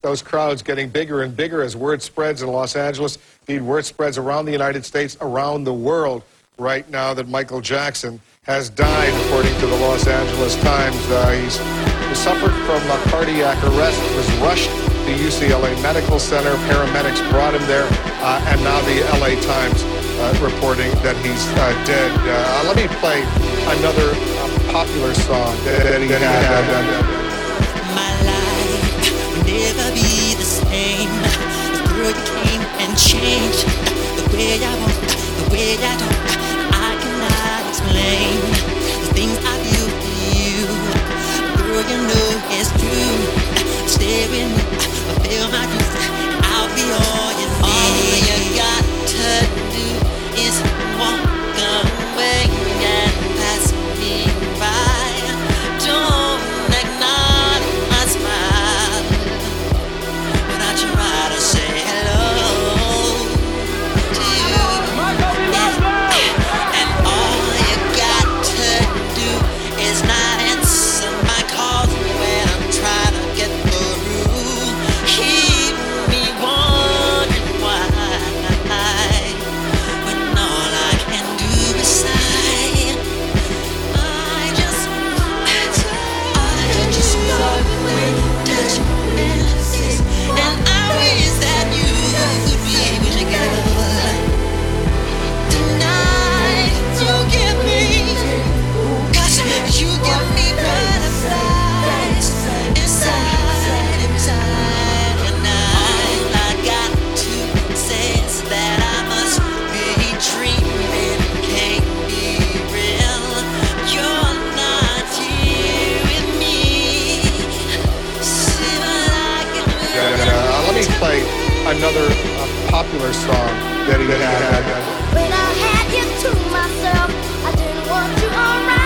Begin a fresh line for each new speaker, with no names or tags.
those crowds getting bigger and bigger as word spreads in Los Angeles. Indeed, word spreads around the United States, around the world right now that Michael Jackson has died, according to the Los Angeles Times. He suffered from a cardiac arrest, was rushed to UCLA Medical Center. Paramedics brought him there, and now the LA Times reporting that he's dead. Let me play another popular song that he had.
My life will never be the same. The girl you came and changed the way I want, the way I don't. I cannot explain the things I feel for you. Girl, you know it's true. Stay with me, fulfill my dreams, and I'll be all you need. All you got to do is walk away and pass me by. Don't acknowledge my smile when I try to say hello to you. And all you got to do is not answer my calls when I'm trying to get through. Keep me wondering why, when all I can do is sigh. I just love when you touch and kiss, and I wish that you could be together tonight. You give me, 'cause you give me butterflies inside, and all I got to say is that I must be dreaming, can't be real. You're not here with me. See what I can do.
Let me play another popular song that he had.
When I had you to myself, I didn't want you around.